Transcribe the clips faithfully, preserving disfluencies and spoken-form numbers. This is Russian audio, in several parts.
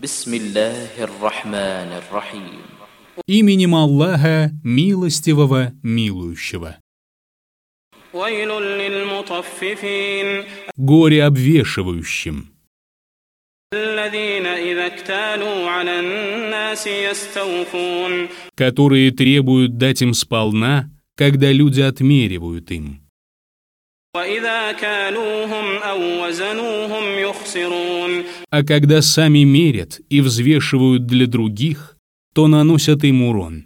Бисмиллахир-рахманир-рахим. Именем Аллаха, милостивого, милующего. Горе обвешивающим, которые требуют дать им сполна, когда люди отмеривают им. А когда сами мерят и взвешивают для других, то наносят им урон.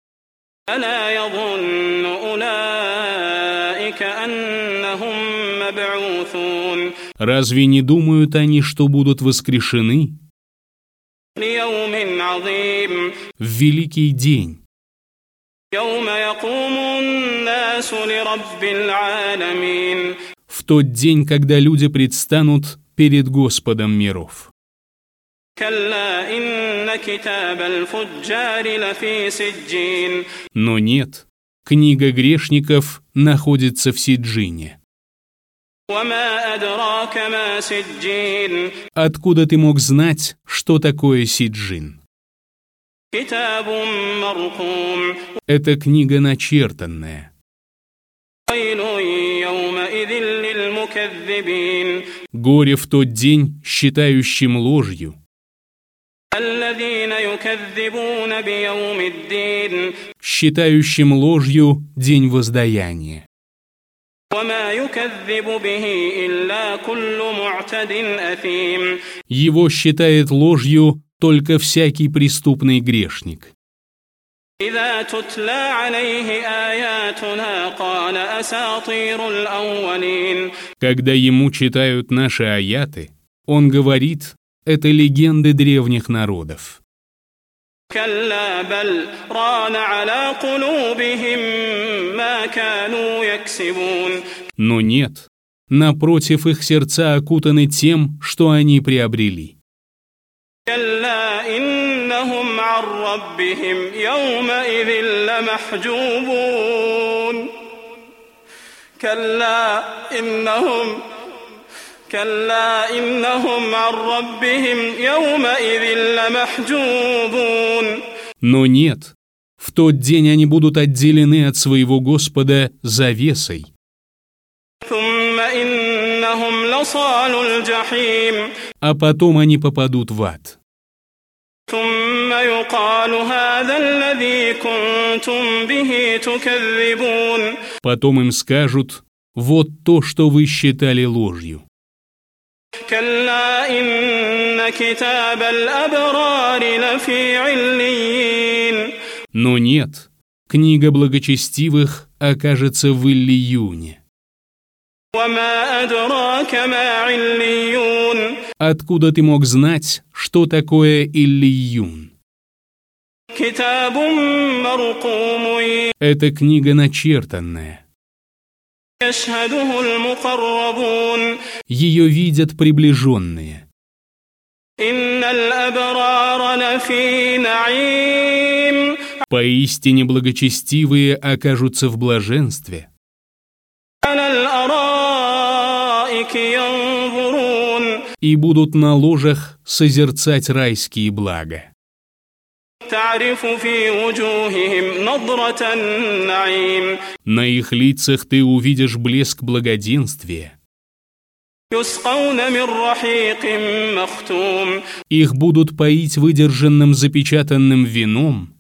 Разве не думают они, что будут воскрешены в великий день, в тот день, когда люди предстанут перед Господом миров? Но нет, книга грешников находится в Сиджине. Откуда ты мог знать, что такое Сиджин? Это книга начертанная. Горе в тот день считающим ложью, считающим ложью день воздаяния. Его считает ложью только всякий преступный грешник. Когда ему читают наши аяты, он говорит: это легенды древних народов. Но нет, напротив, их сердца окутаны тем, что они приобрели. Но нет, в тот день они будут отделены от своего Господа завесой. А потом они попадут в ад. Потом им скажут: вот то, что вы считали ложью. Но нет, книга благочестивых окажется в Иллиюне. Откуда ты мог знать, что такое Иллиюн? Это книга начертанная. Ее видят приближенные. Поистине благочестивые окажутся в блаженстве. И будут на ложах созерцать райские блага. На их лицах ты увидишь блеск благоденствия. Их будут поить выдержанным запечатанным вином.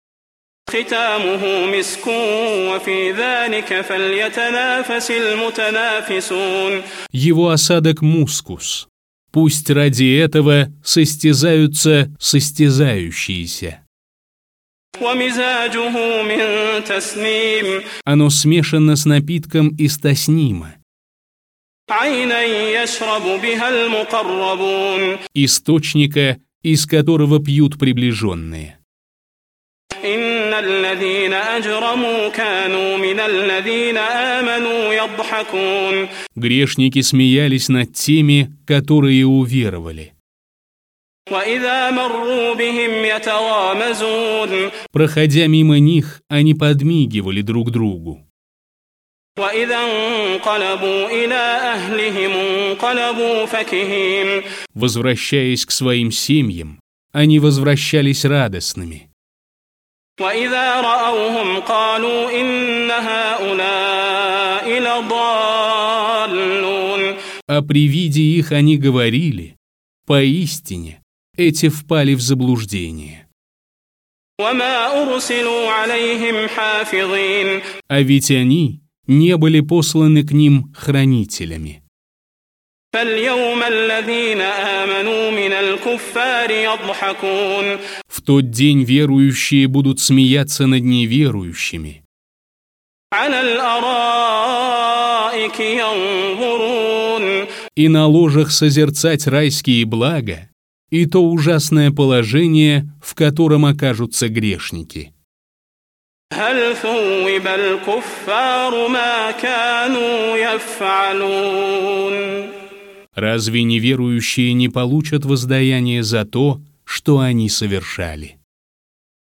Его осадок мускус. Пусть ради этого состязаются состязающиеся. Оно смешано с напитком из таснима, источника, из которого пьют приближенные. Грешники смеялись над теми, которые уверовали. Проходя мимо них, они подмигивали друг другу. Возвращаясь к своим семьям, они возвращались радостными. وَإِذَا رَأَوْهُمْ قَالُوا إِنَّ هَؤُلَاءِ لَضَالُّونَ. А при виде их они говорили: поистине, эти впали в заблуждение. وَمَا أُرْسِلُوا عَلَيْهِمْ حَافِظِينَ. А ведь они не были посланы к ним хранителями. فَالْيَوْمَ الَّذِينَ آمَنُوا مِنَ الْكُفَّارِ يَضْحَكُونَ. В тот день верующие будут смеяться над неверующими. عَلَى الْأَرَائِكِ يَنظُرُونَ. И на ложах созерцать райские блага и то ужасное положение, в котором окажутся грешники. هَلْ ثُوِّبَ الْكُفَّارُ مَا كَانُوا يَفْعَلُونَ. Разве неверующие не получат воздаяние за то, что они совершали?